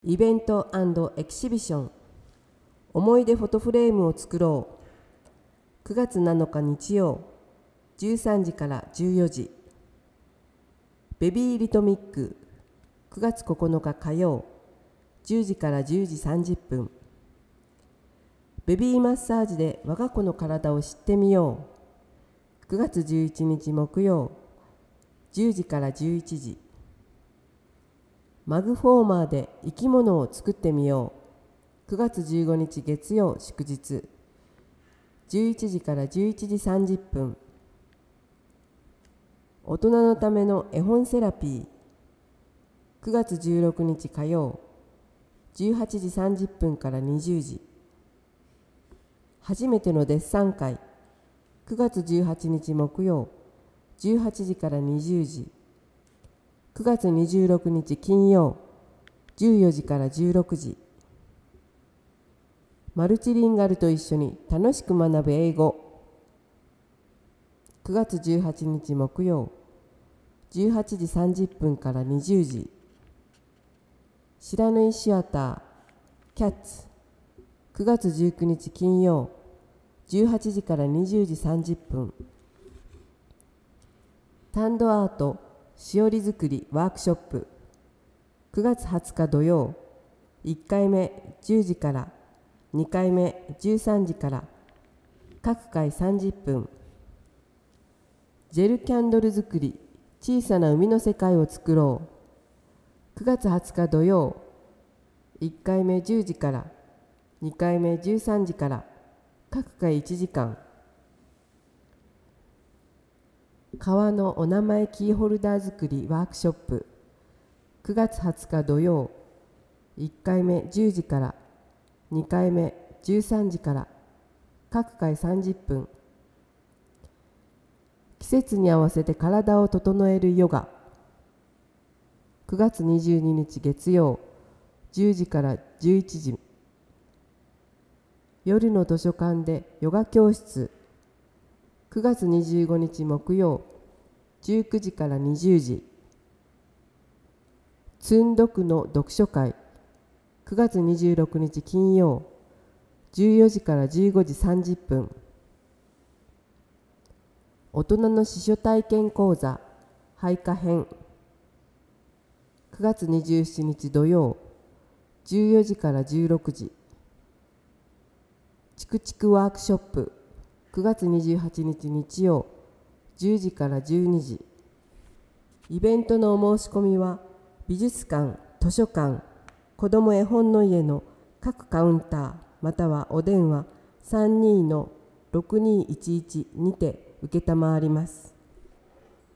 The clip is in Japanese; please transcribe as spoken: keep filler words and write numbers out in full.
イベント&エキシビション、思い出フォトフレームを作ろう。くがつなのか日曜、じゅうさんじからじゅうよじ。ベビーリトミック、くがつここのか火曜、じゅうじからじゅうじさんじゅっぷん。ベビーマッサージで我が子の体を知ってみよう。くがつじゅういちにち木曜、じゅうじからじゅういちじ。マグフォーマーで生き物を作ってみよう。くがつじゅうごにち月曜祝日、じゅういちじからじゅういちじさんじゅっぷん。大人のための絵本セラピー、くがつじゅうろくにち火曜、じゅうはちじさんじゅっぷんからにじゅうじ。初めてのデッサン会、くがつじゅうはちにち木曜、じゅうはちじからにじゅうじ。くがつにじゅうろくにち金曜、じゅうよじからじゅうろくじ。マルチリンガルと一緒に楽しく学ぶ英語。くがつじゅうはちにち木曜、じゅうはちじさんじゅっぷんからにじゅうじ。知らぬいシアター、キャッツ。くがつじゅうくにち金曜、じゅうはちじからにじゅうじさんじゅっぷん。タンドアートしおり作りワークショップ、くがつはつか土曜、いっかいめじゅうじから、にかいめじゅうさんじから、各回さんじゅっぷん。ジェルキャンドル作り小さな海の世界を作ろう。くがつはつか土曜、いっかいめじゅうじから、にかいめじゅうさんじから、各回いちじかん。革のお名前キーホルダー作りワークショップ、くがつはつか土曜、いっかいめじゅうじから、にかいめじゅうさんじから、各回さんじゅっぷん。季節に合わせて体を整えるヨガ、くがつにじゅうににち月曜、じゅうじからじゅういちじ。夜の図書館でヨガ教室、くがつにじゅうごにち木曜、じゅうくじからにじゅうじ。積んどくの読書会、くがつにじゅうろくにち金曜、じゅうよじからじゅうごじさんじゅっぷん。大人の司書体験講座配下編、くがつにじゅうしちにち土曜、じゅうよじからじゅうろくじ。チクチクワークショップ、くがつにじゅうはちにち日曜、じゅうじからじゅうにじ。イベントのお申し込みは美術館、図書館、子ども絵本の家の各カウンターまたはお電話 さんにーのろくにーいちいち にて承ります。